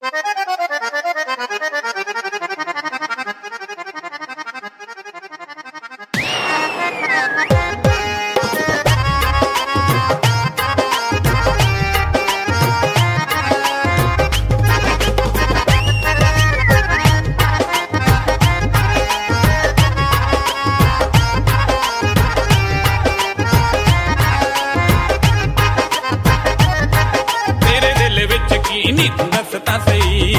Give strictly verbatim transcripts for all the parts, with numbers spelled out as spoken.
नी तू दस ता सही,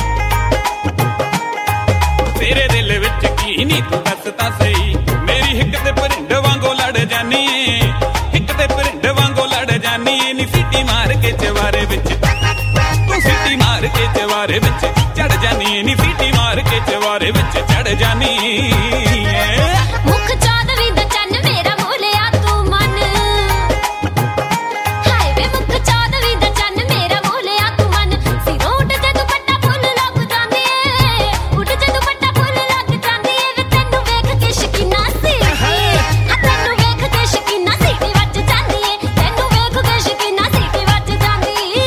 तेरे दिल विच की नी तू दस ता सही। मेरी हिक ते परिंड वांगो लड़ जानी है, हिक ते परिंड वांगो लड़ जानी है। नी सीटी मार के चवारे विच तू सीटी मार के चवारे विच चढ़ जानी है। नी सीटी मार के चवारे विच चढ़ जानी है। मुख चौदवी दा चन्न मेरा मोलिया तू मन, हाय वे मुख चौदवी दा चन्न मेरा मोलिया तू मन। सिरों उठ जे दुपट्टा फुल लग जांदी ए, उठ जे दुपट्टा फुल लग जांदी ए। वे तैनू वेख के शकीना सीटी, हां तैनू वेख के शकीना सीटी वज जांदी ए। तैनू वेख के शकीना सीटी वज जांदी ए।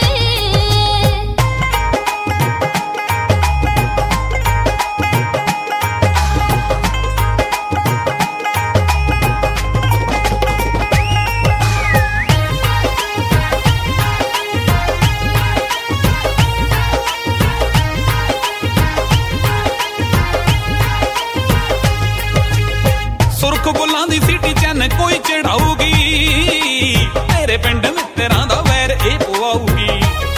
सुरख बुलां दी सीटी चन्न कोई चढ़ाऊगी, तेरे पिंड मित्तरां दा वैर ए पवाऊगी।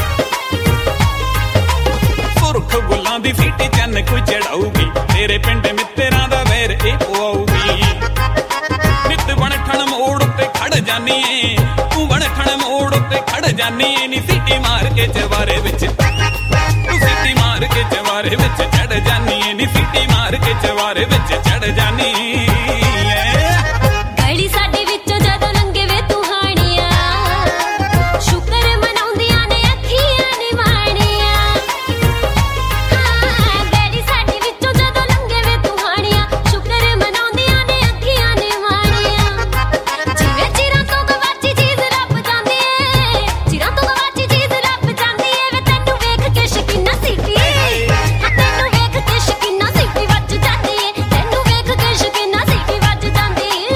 सुरख बुलां दी सीटी चन्न कोई चढ़ाऊगी, तेरे पिंड मित्तरां दा वैर ए पवाऊगी। नित बण ठण मोड़ उत्ते खड़ जानी है, तू बण ठण मोड़ उत्ते खड़ जानी है। नी सीटी मार के चवारे विच तू सीटी मार के चवारे विच चढ़ जानी है। नी सीटी मार के चवारे विच चढ़ जानी है। गली साडे विचों जदों लंघे वे तू हाणिया, शुकर मनाउंदियां ने अखियां नी माणिया। हां गली साडे विचों जदों लंघे वे तू हाणिया, शुकर मनाउंदियां ने अखियां नी माणिया। जिवें चिरां तो गवाची चीज़ लभ जांदी ए, चिरां तो गवाची चीज़ लभ जांदी ए। वे तैनू वेख के शकीना सीटी, हां तैनू वेख के शकीना सीटी वज जांदी ए। तैनू वेख के शकीना सीटी वज जांदी ए।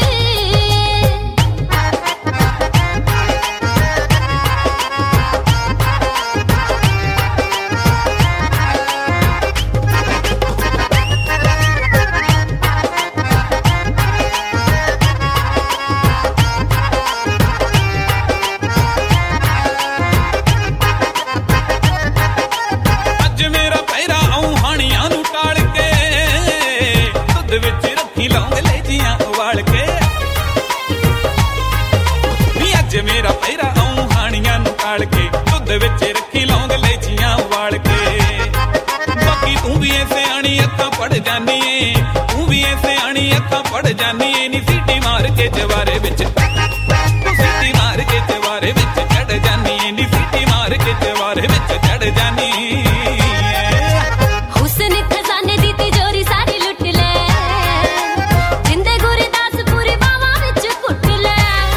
अज मेरा पैरा आऊं हाणियां नू टाल के, दुध विच रखी लौंग लेजियां उबाल के। नी अज मेरा पैरा आऊं हाणियां नू टाल के, दुध विच रखी लौंग लेजियां उबाल के। बाकी तू भी ऐ सियाणी अखां पड़ जानी है, तू भी ऐ सियाणी अखां पड़ जानी है। नी सीटी मार के चवारे विच तू सीटी मार के चवारे विच चढ़ जानी है। नी सीटी मार के चवारे विच चढ़ जानी है। हुस्न खजाने दी तिजोरी सारी लुट ले, जिंदे गुरदास पूरी बावां विच कुट ले।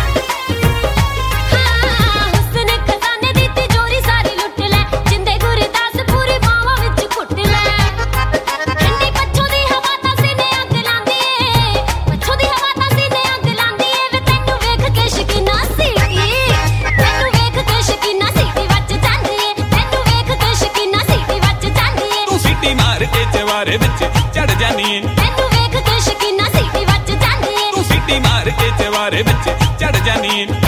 हां हुस्न खजाने दी तिजोरी सारी लुट ले, जिंदे गुरदास पूरी बावां विच कुट ले। ठंडी पच्छों दी हवा तां सीने अग लांदी ए, पच्छों दी हवा तां सीने अग लांदी ए। वे तैनू वेख के शकीना सीटी, तैनू वेख के शकीना सीटी वज जांदी ए। तैनू वेख के शकीना सीटी वज जांदी ए। तू सीटी मार के चवारे विच चढ़ जानी है। तैनू वेख के शकीना सीटी वज जांदी ए। तू सीटी मार के चवारे विच चढ़ जानी है।